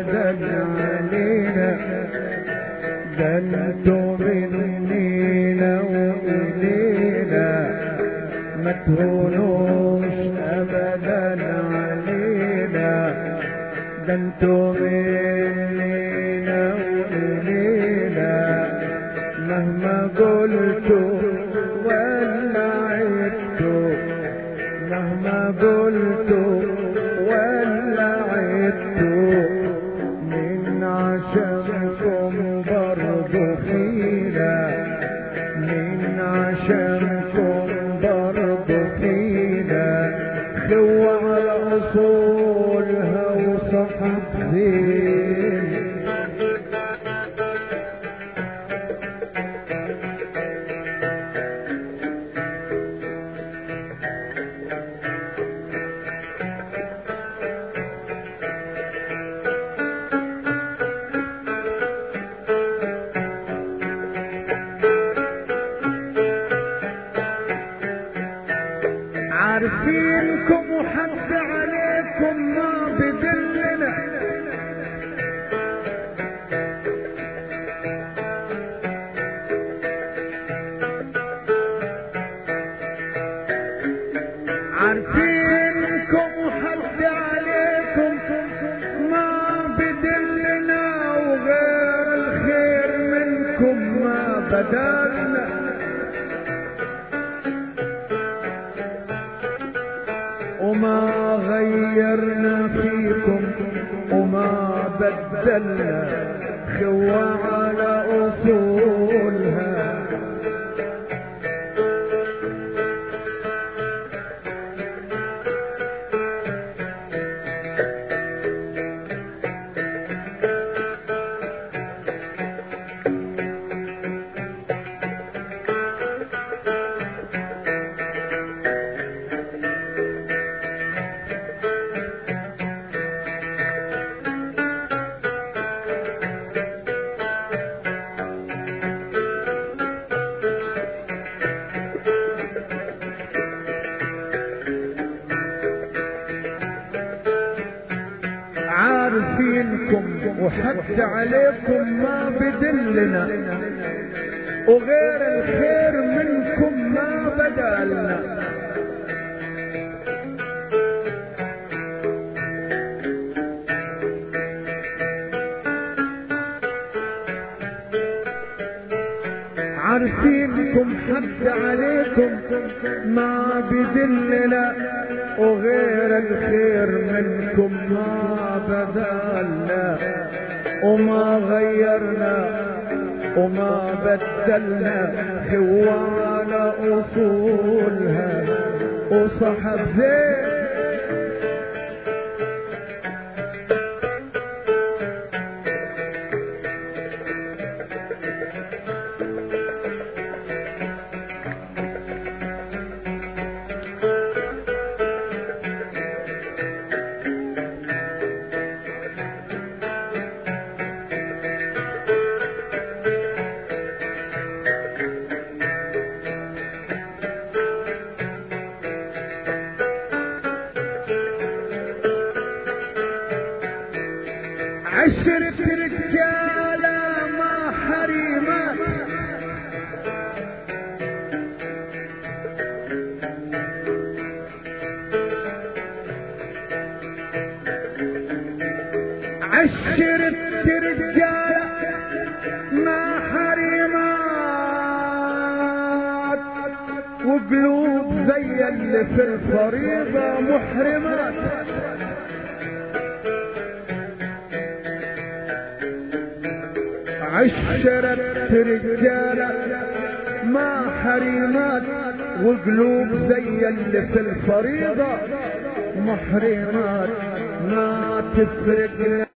ابدا علينا، ده انتو منينا والينا ما تهونوش ابدا علينا، ده انتو منينا والينا مهما قلتوا ولا عدتوا، مهما قلتوا ولا عدتوا من عشمكم برضو فينا، من عشمكم برضو فينا خوة على اصولها وصحب زين. عارفينكم وحد عليكم ما بدلنا، عارفينكم وحد عليكم ما بدلنا، وغير الخير منكم ما بدلنا، وما غيرنا فيكم وما بدلنا خوة على أصولها. عارفينكم وحد عليكم ما بدلنا، وغير الخير منكم ما بدلنا، عارفينكم حد عليكم ما بدلنا، وغير الخير منكم ما بدلنا، وما غيرنا وما بدلنا خوة على أصولها وصحب زين. عشرة رجالة ما حريمات، عشرة رجالة ما حريمات، وقلوب زي اللي في الفريضة محرمات، عشرة رجالة ما حريمات، وقلوب زي اللي في الفريضة محرمات، ما تفرق